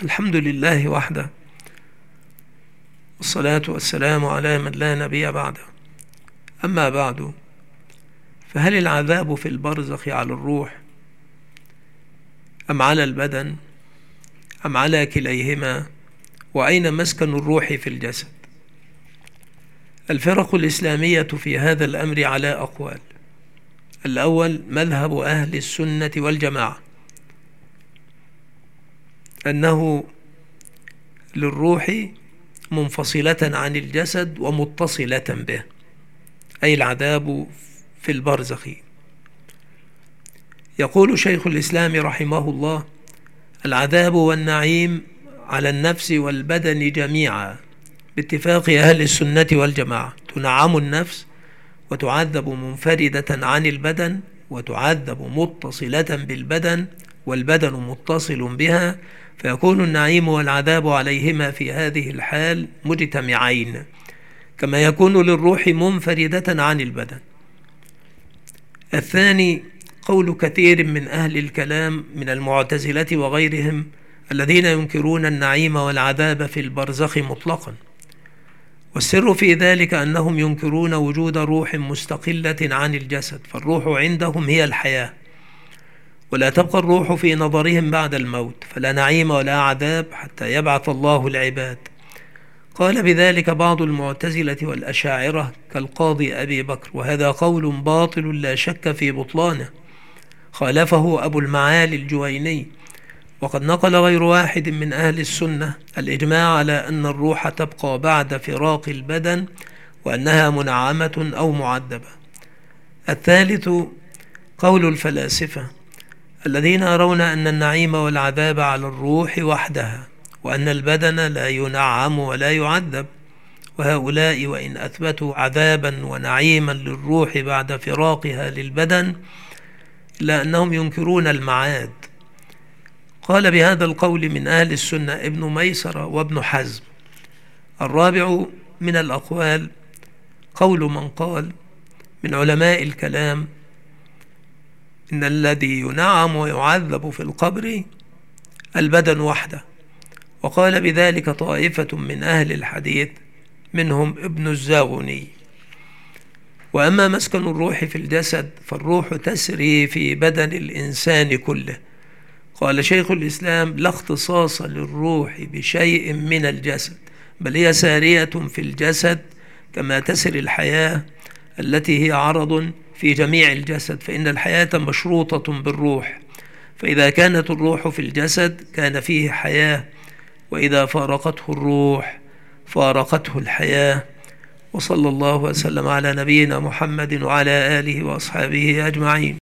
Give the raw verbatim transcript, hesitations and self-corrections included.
الحمد لله وحده، والصلاة والسلام على من لا نبي بعده. أما بعد، فهل العذاب في البرزخ على الروح أم على البدن أم على كليهما؟ وأين مسكن الروح في الجسد؟ الفرق الإسلامية في هذا الأمر على أقوال. الأول مذهب أهل السنة والجماعة، أنه للروح منفصلة عن الجسد ومتصلة به، أي العذاب في البرزخ. يقول شيخ الإسلام رحمه الله: العذاب والنعيم على النفس والبدن جميعا باتفاق أهل السنة والجماعة. تنعم النفس وتعذب منفردة عن البدن، وتعذب متصلة بالبدن، والبدن متصل بها، فيكون النعيم والعذاب عليهما في هذه الحال مجتمعين، كما يكون للروح منفردة عن البدن. الثاني قول كثير من أهل الكلام من المعتزلة وغيرهم الذين ينكرون النعيم والعذاب في البرزخ مطلقا، والسر في ذلك أنهم ينكرون وجود روح مستقلة عن الجسد، فالروح عندهم هي الحياة، ولا تبقى الروح في نظرهم بعد الموت، فلا نعيم ولا عذاب حتى يبعث الله العباد. قال بذلك بعض المعتزلة والأشاعرة كالقاضي أبي بكر، وهذا قول باطل لا شك في بطلانه، خالفه أبو المعالي الجويني. وقد نقل غير واحد من أهل السنة الإجماع على أن الروح تبقى بعد فراق البدن، وأنها منعمة أو معذبة. الثالث قول الفلاسفة الذين يرون أن النعيم والعذاب على الروح وحدها، وأن البدن لا ينعم ولا يعذب. وهؤلاء وإن أثبتوا عذابا ونعيما للروح بعد فراقها للبدن، إلا أنهم ينكرون المعاد. قال بهذا القول من أهل السنة ابن ميسرة وابن حزم. الرابع من الأقوال قول من قال من علماء الكلام إن الذي ينعم ويعذب في القبر البدن وحده، وقال بذلك طائفة من أهل الحديث منهم ابن الزاغني. وأما مسكن الروح في الجسد فالروح تسري في بدن الإنسان كله. قال شيخ الإسلام: لا اختصاص للروح بشيء من الجسد، بل هي سارية في الجسد كما تسري الحياة التي هي عرض في جميع الجسد، فإن الحياة مشروطة بالروح، فإذا كانت الروح في الجسد كان فيه حياة، وإذا فارقته الروح فارقته الحياة. وصلى الله وسلم على نبينا محمد وعلى آله وأصحابه أجمعين.